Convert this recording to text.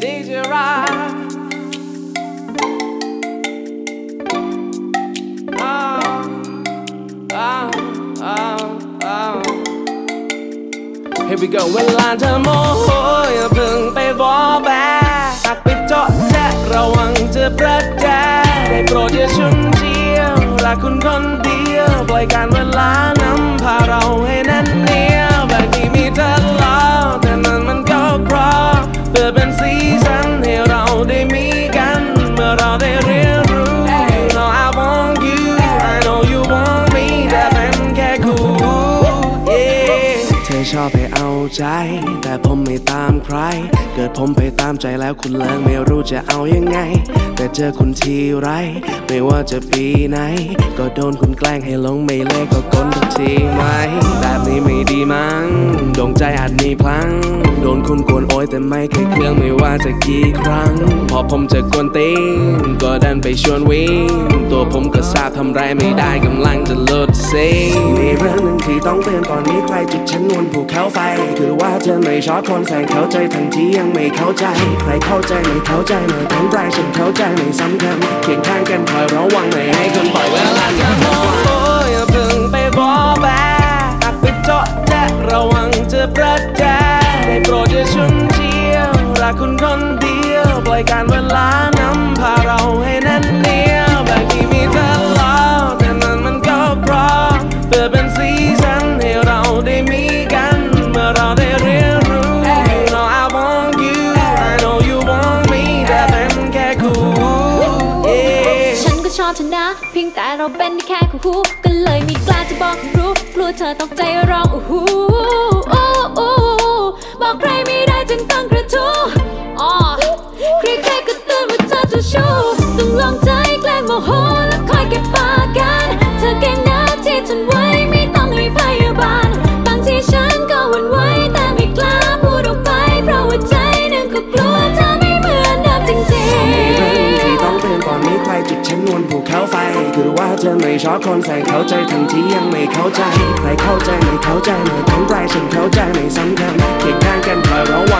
DJ Rock Here we go เวลาเธอโมโหอย่าเพิ่งไปวอแบหากไปเจาะแจ๊ระวังจะประแจได้โปรดอย่าชุนเชียวรักคุณคนเดียวปล่อยการเวลานำพาเราให้แน่นเหนียวบางทีมีเธอแล้วแต่มันก็เพราะเพื่อเป็นสีสันให้เราได้มีกันเมื่อเราได้เรียนรู้ No I want you I know you want me แต่เป็นแค่คู่ yeah เธอชอบให้เอาใจแต่ผมไม่ตามใครเกิดผมไปตามใจแล้วคุณเลิกไม่รู้จะเอายังไงแต่เจอคุณทีไรไม่ว่าจะปีไหนก็โดนคุณแกล้งให้หลงไม่เลิกก็กลทุกทีไหมแบบนี้ไม่ดีมั้งดวงใจอาจมีพลังโดนคุณกวนโอยแต่ไม่เคยเครื่องไม่ว่าจะกี่ครั้งพอผมจะกวนตีนก็ดันไปชวนวิ่งตัวผมก็ทราบทำไรไม่ได้กำลังจะหลุดซิงมีเรื่องหนึ่งที่ต้องเตือนก่อนนี้ใครจิตฉันวนภูเขาไฟคือว่าเธอไม่ชอบคนแสงเข้าใจทั้งที่ยังไม่เข้าใจใครเข้าใจไม่เข้าใจไม่เป็นไรฉันเข้าใจไม่สำคัญเคียงข้างกันคอยระวังไม่ให้คนปล่อยเวลาจะโม้อย่าเพิ่งไปบอแบหากไปเจาะแจ๊ระวังจะประแจได้โปรดอย่าชุนเชียวรักคุณคนเดียวปล่อยการเวลานำพาเราให้แน่นเหนียวบางทีมีเธอแล้วแต่มันก็เพราะเพื่อเป็นสีสันให้เราได้มีกันเมื่อเราได้เรียนรู้ No I want you I know you want me แต่เป็นแค่คู่ฉันก็ชอบเธอนะเพียงแต่เราเป็นแค่คู่ก็เลยไม่กล้าจะบอกให้รู้กลัวเธอตกใจร้องอู้หูบอกใครไม่ได้จึงต้องกระทู้ใครๆก็เตือนว่าเธอจะชู้ต้องลองใจแกล้งโมโหแล้วคอยเก็บปากกันเธอเก่งนะที่ทนไว้ไม่ต้องให้พยาบาลบางทีฉันก็หวั่นไหวแต่ไม่กล้าพูดออกไปเพราะว่าใจนั้นก็กลัวเธอไม่เหมือนเดิมจริงๆมีเรื่องที่ต้องเตือนก่อนนี้ใครจิตฉันนวลภูเขาไฟคือว่าเธอไม่ชอบคนแสงเข้าใจทั้งที่ยังไม่เข้าใจใครเข้าใจไม่เข้าใจไม่เป็นไรฉันเข้าใจไม่สำคัญเคียงข้างกันคอยระ